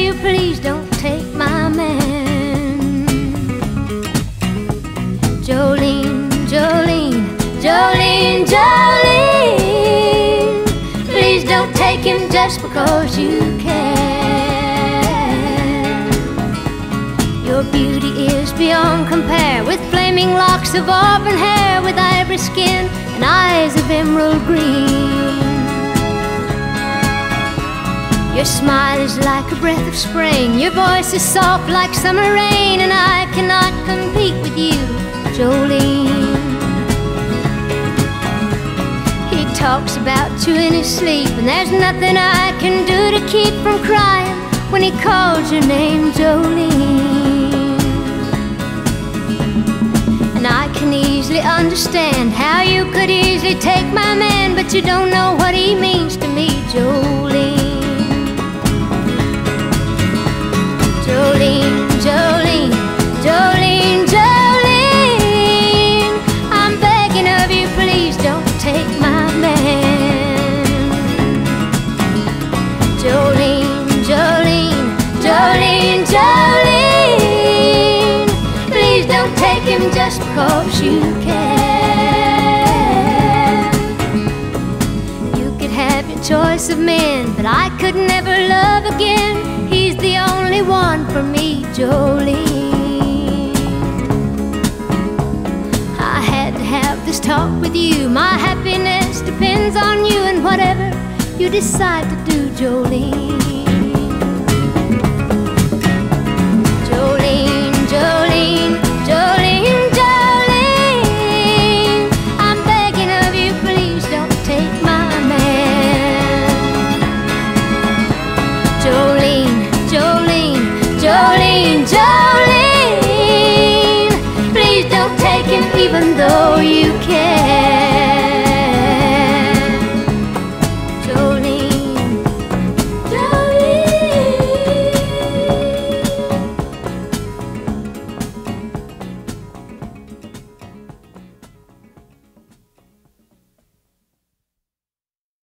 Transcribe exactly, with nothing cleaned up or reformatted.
you, please don't take my man. Jolene, Jolene, Jolene, Jolene, please don't take him just because you can. Your beauty is beyond compare, with flaming locks of auburn hair, with ivory skin and eyes of emerald green. Your smile is like a breath of spring, your voice is soft like summer rain, and I cannot compete with you, Jolene. He talks about you in his sleep, and there's nothing I can do to keep from crying when he calls your name, Jolene. And I can easily understand how you could easily take my man, but you don't know what he means to me, Jolene. Jolene, Jolene, Jolene, Jolene, I'm begging of you, please don't take my man. Jolene, Jolene, Jolene, Jolene, please don't take him just because you can. You could have your choice of men, but I could never love again. He's the only one for me, Jolene. I had to have this talk with you. My happiness depends on you, and whatever you decide to do, Jolene. Jolene, Jolene, Jolene, Jolene, I'm begging of you, please don't take my man. Jolene, Jolene, Jolene, Jolene, please don't take him even though you can.